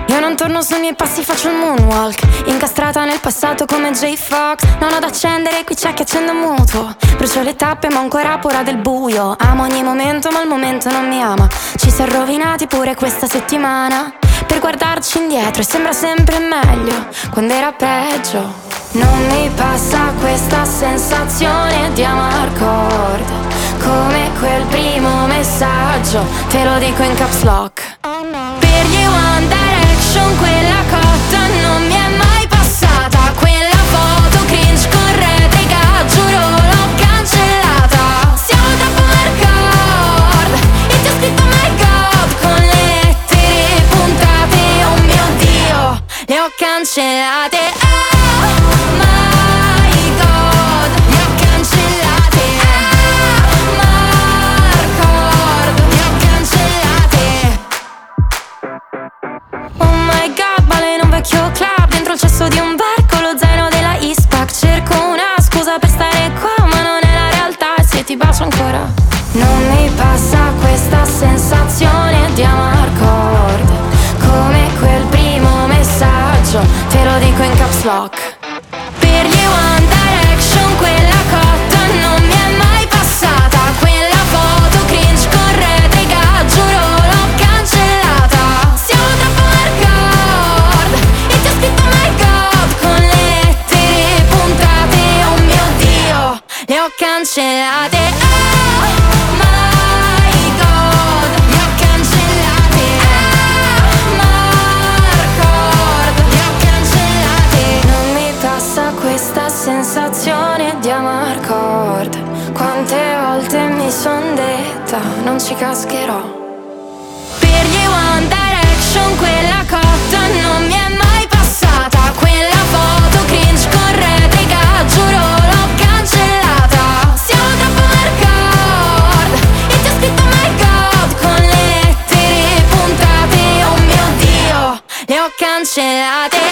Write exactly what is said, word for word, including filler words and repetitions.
Io non torno sui miei passi, faccio il moonwalk, incastrata nel passato come J Fox. Non ho da accendere, qui c'è che accendo mutuo. Brucio le tappe ma ho ancora paura del buio. Amo ogni momento ma il momento non mi ama. Ci si è rovinati pure questa settimana per guardarci indietro e sembra sempre meglio quando era peggio. Non mi passa questa sensazione di amarcord, come quel primo messaggio, te lo dico in caps lock. Per gli One Direction quella cotta non mi è mai passata. Quella foto cringe con replica, giuro l'ho cancellata. Siamo troppo hardcore e ti ho scritto my god con le lettere puntate. Oh mio Dio, le ho cancellate. Oh my god, le ho cancellate. Ah, Marcord, le ho cancellate. Oh my god, ballo in un vecchio club dentro il cesso di un barco, lo zaino della Eastpak. Cerco una scusa per stare qua, ma non è la realtà e se ti bacio ancora. Non mi passa questa sensazione di amarcord, come quel primo messaggio, te lo dico in caps lock. Per gli One Direction quella cotta non mi è mai passata. Quella foto cringe con replica, giuro l'ho cancellata. Siamo troppo hardcore e ti ho scritto my god con le lettere puntate. Oh mio Dio, le ho cancellate. Oh my god, le ho cancellate. Ah, Marcord, le ho cancellate. Non mi passa questa sensazione di amarcord. Quante volte mi son detta non ci cascherò. Per gli One Direction quella cotta non mi è mai passata. Quella foto cringe con replica, giuro l'ho cancellata. Siamo troppo hardcore e ti ho scritto my god con le lettere puntate. Oh mio Dio, le ho cancellate.